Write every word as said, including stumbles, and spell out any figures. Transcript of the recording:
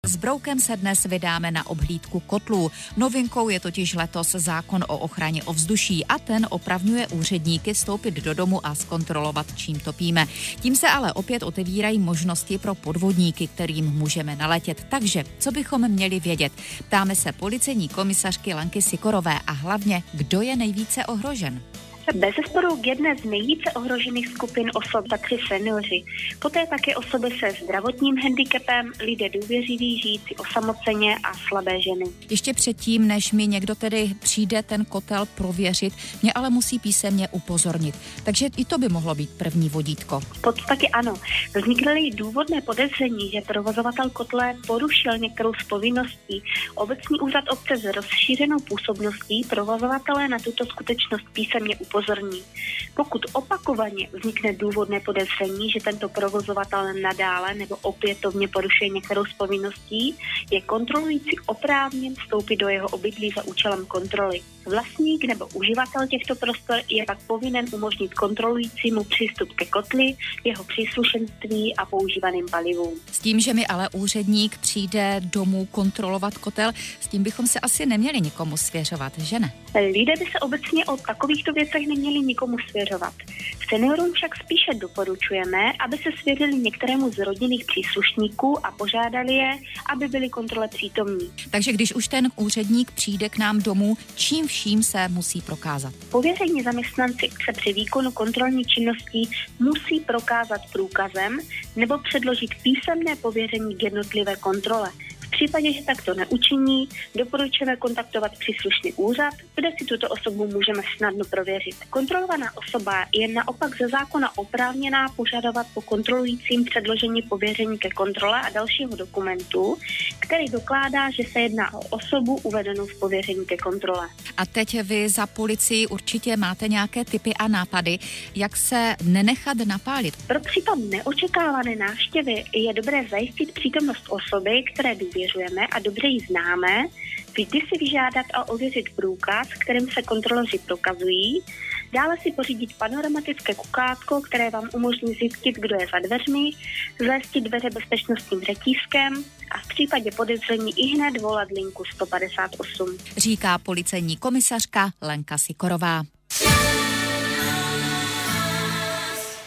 S Broukem se dnes vydáme na obhlídku kotlů. Novinkou je totiž letos zákon o ochraně ovzduší a ten opravňuje úředníky vstoupit do domu a zkontrolovat, čím topíme. Tím se ale opět otevírají možnosti pro podvodníky, kterým můžeme naletět. Takže, co bychom měli vědět? Ptáme se policejní komisařky Lenky Sikorové a hlavně, kdo je nejvíce ohrožen. Bezesporu k jedné z nejvíce ohrožených skupin osob patří seniori. Poté také osoby se zdravotním handicapem, lidé důvěřiví, žijící osamoceně a slabé ženy. Ještě předtím, než mi někdo tedy přijde ten kotel prověřit, mě ale musí písemně upozornit. Takže i to by mohlo být první vodítko. V podstatě ano. Vznikly důvodné podezření, že provozovatel kotle porušil některou z povinností. Obecní úřad obce s rozšířenou působností provozovatelé na tuto skutečnost písemně upozorní. Pokud opakovaně vznikne důvodné podezření, že tento provozovatel nadále nebo opětovně porušuje některou z povinností, je kontrolující oprávněn vstoupit do jeho obydlí za účelem kontroly. Vlastník nebo uživatel těchto prostor je pak povinen umožnit kontrolujícímu přístup ke kotli, jeho příslušenství a používaným palivům. S tím, že mi ale úředník přijde domů kontrolovat kotel, s tím bychom se asi neměli nikomu svěřovat, že ne? Lidé by se obecně o takovýchto věcech neměli nikomu svěřovat. Seniorům však spíše doporučujeme, aby se svěřili některému z rodinných příslušníků a požádali je, aby byli kontrole přítomní. Takže když už ten úředník přijde k nám domů, čím vším se musí prokázat? Pověření zaměstnanci se při výkonu kontrolní činnosti musí prokázat průkazem nebo předložit písemné pověření k jednotlivé kontrole. V případě, že takto neučiní, doporučujeme kontaktovat příslušný úřad, kde si tuto osobu můžeme snadno prověřit. Kontrolovaná osoba je naopak ze zákona oprávněná požadovat po kontrolujícím předložení pověření ke kontrole a dalšího dokumentu, který dokládá, že se jedná o osobu uvedenou v pověření ke kontrole. A teď vy za policii určitě máte nějaké tipy a nápady, jak se nenechat napálit. Pro případ neočekávané návštěvy je dobré zajistit přítomnost osoby, které důvěřujeme a dobře ji známe, vždy si vyžádat a ověřit průkaz, kterým se kontroloři prokazují, dále si pořídit panoramatické kukátko, které vám umožní zjistit, kdo je za dveřmi, zajistit dveře bezpečnostním řetízkem a v případě podezření ihned volat linku sto padesát osm. Říká policejní komisařka Lenka Sikorová.